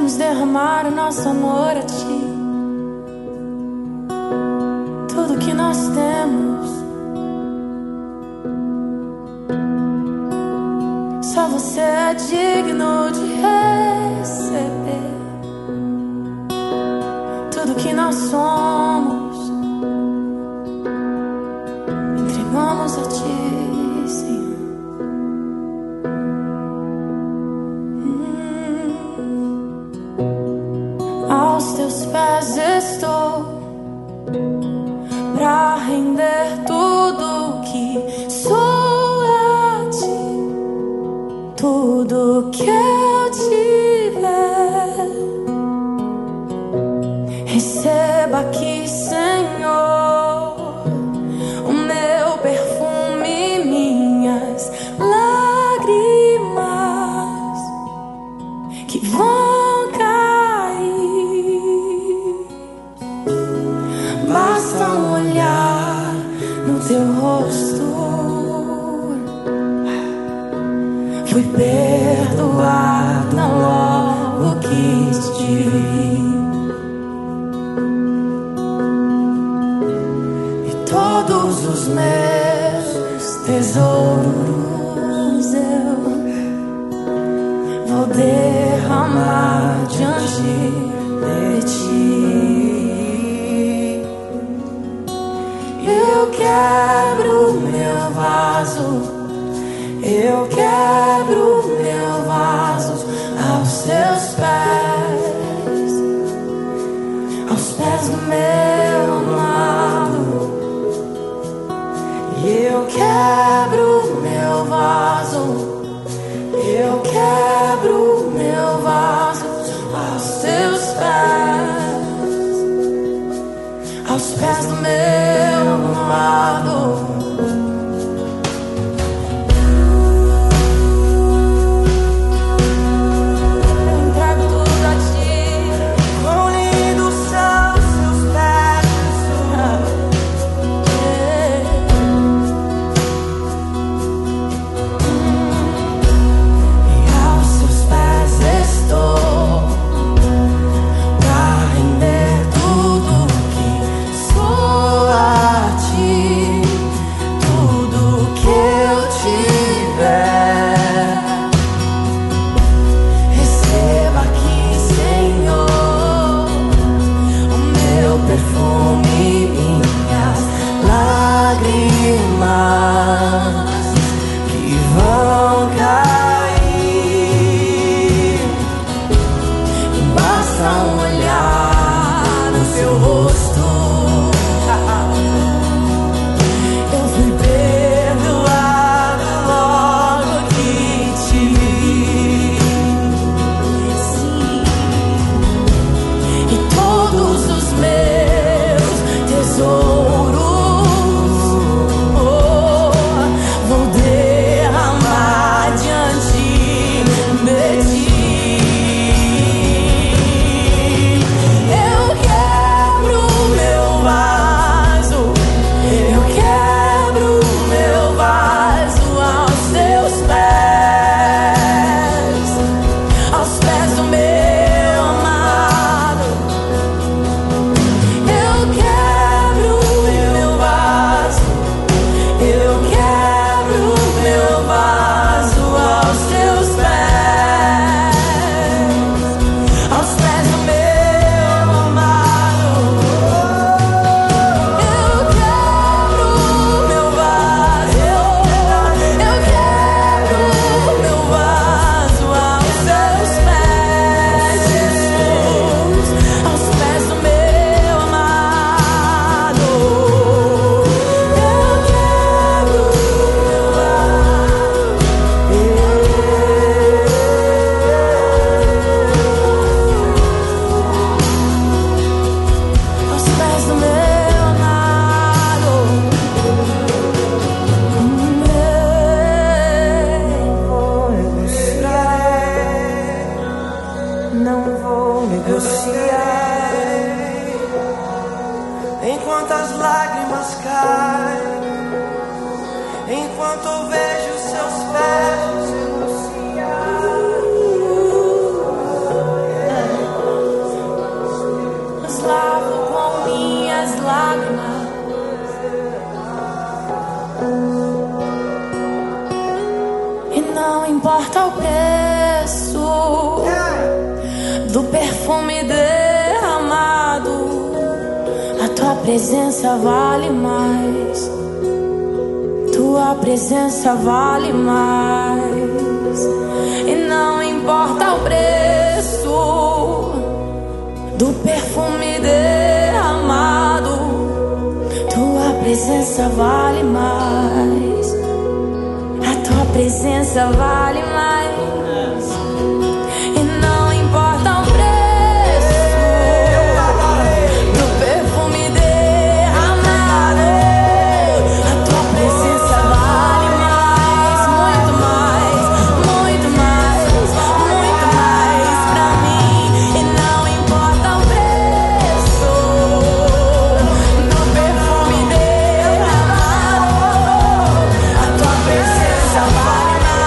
derramar o nosso amor a ti. Tudo que nós temos, só você é digno de receber. Tudo que nós somos, entregamos a ti, Senhor. Aos teus pés estou, pra render tudo que sou a ti. Tudo que eu tiver, receba aqui, Senhor, o meu perfume, minhas lágrimas que vão cair. Basta um olhar no teu rosto, fui perdoada logo que te vi. E todos os meus tesouros eu vou derramar diante de ti. Eu quebro meu vaso, eu quebro meu vaso aos teus pés, aos pés do meu amado. E eu quebro meu vaso, eu quebro meu vaso aos teus pés, aos pés do meu amado. Enquanto as lágrimas caem, enquanto eu vejo seus pés importa o preço do perfume derramado, a tua presença vale mais. Tua presença vale mais. E não importa o preço do perfume derramado, tua presença vale mais. A tua presença vale mais. E não importa o preço do perfume derramado, a tua presença vale mais. Muito mais, muito mais, muito mais pra mim. E não importa o preço do perfume derramado, a tua presença vale mais.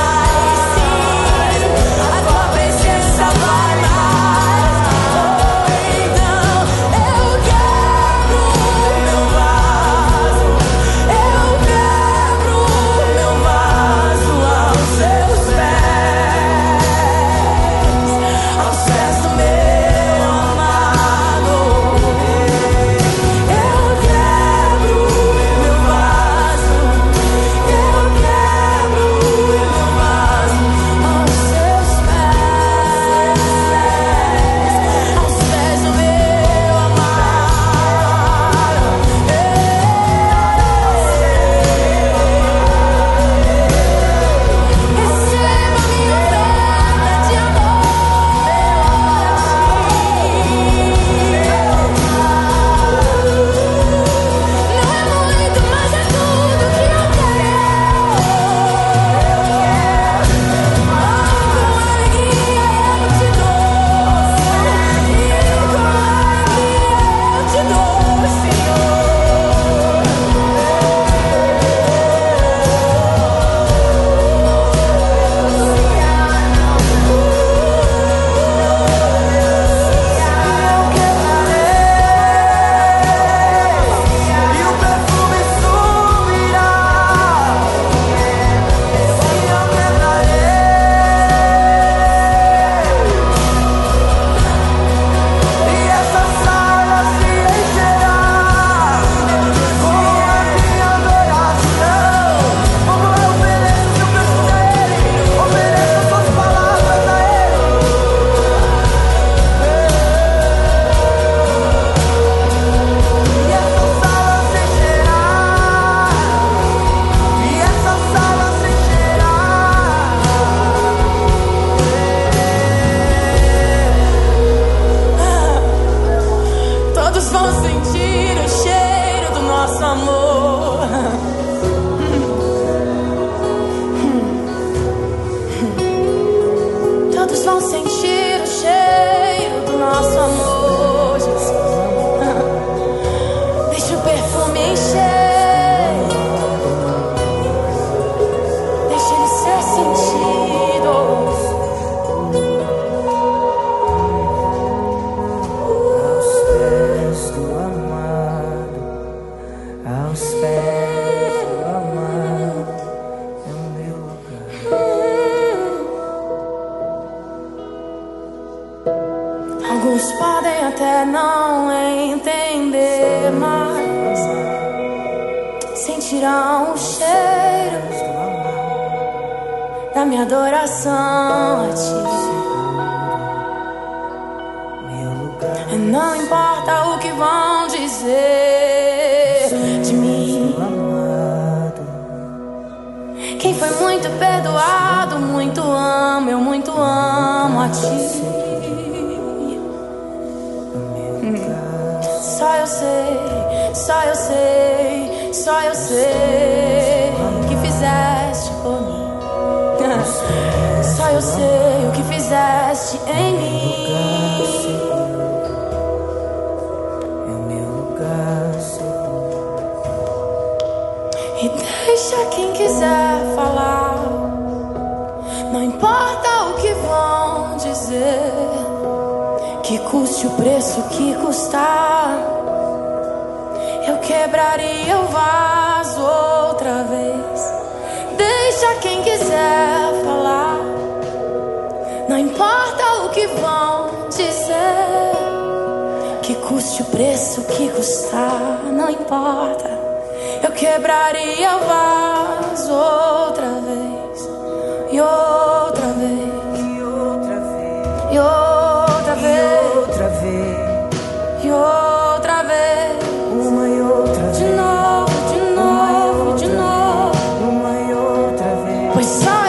Todos vão sentir o cheiro do nosso amor, Jesus. Deixa o perfume encher, deixa ele ser sentido. Aos pés do amado, aos pés do amado, é o meu lugar. Alguns podem até não entender, mas sentirão o cheiro da minha adoração a ti. E não importa o que vão dizer de mim. Quem foi muito perdoado, muito amo, eu muito amo a ti. Só eu sei, só eu sei, só eu sei que fizeste por mim. Só eu sei o que fizeste em mim. É o meu lugar seguro. E deixa quem quiser falar, não importa o que vão dizer, que custe o preço que custar, eu quebraria o vaso outra vez. Deixa quem quiser falar, que vão dizer que custe o preço que custar, não importa. Eu quebraria o vaso outra vez, e outra vez, e outra vez, e outra vez, e outra vez, e outra vez, uma e outra vez, de novo, de novo, de novo, uma e outra vez. pois só